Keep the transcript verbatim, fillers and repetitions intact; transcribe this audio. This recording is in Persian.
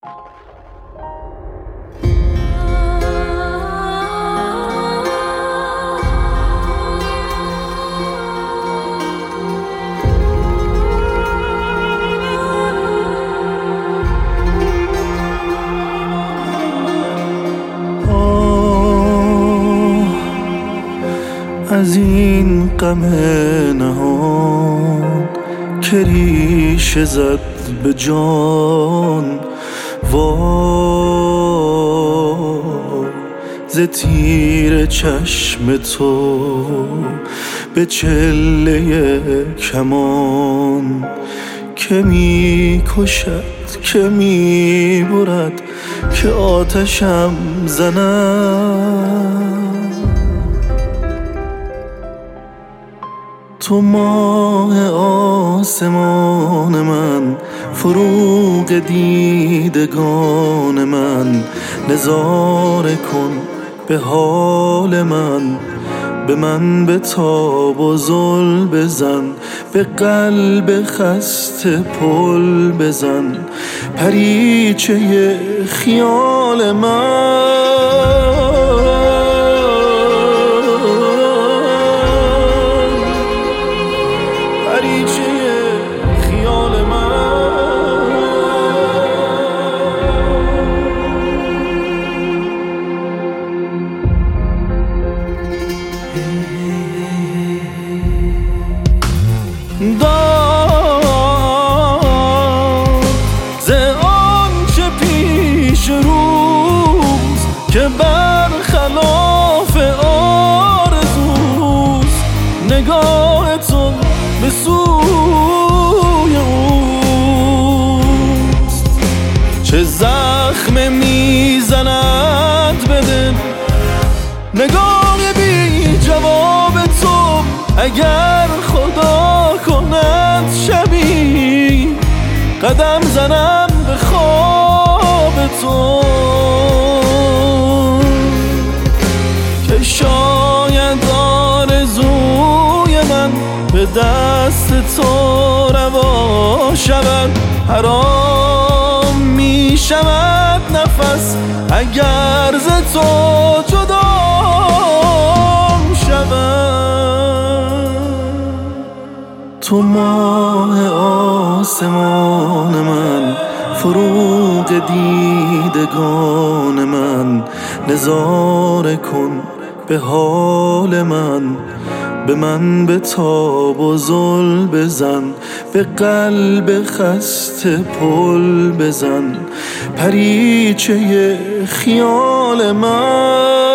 از این غم نهان که ریشه زد به جان، وای ز تیر چشم تو به چله کمان که می کشد که می برد که آتشم زند. تو ماه آسمان من، فروغ دیدگان من، نظاره کن به حال من، به من بتاب و زل بزن، به قلب خسته پل بزن، پریچه خیال من. داد ز آنچه پیش روز که برخلاف آرزوست، نگاه تو به سوی اوست. چه زخم میزند به دل نگاه بی جواب تو، اگر خدا کند شبی قدم زنم به خواب تو، که شاید آرزوی من به دست تو روا شود. حرام می شود نفس اگر ز تو جدا شود. تو ماه آسمان من، فروغ دیدگان من، نظاره کن به حال من، به من بتاب و زل بزن، به قلب خسته پل بزن، پریچه خیال من.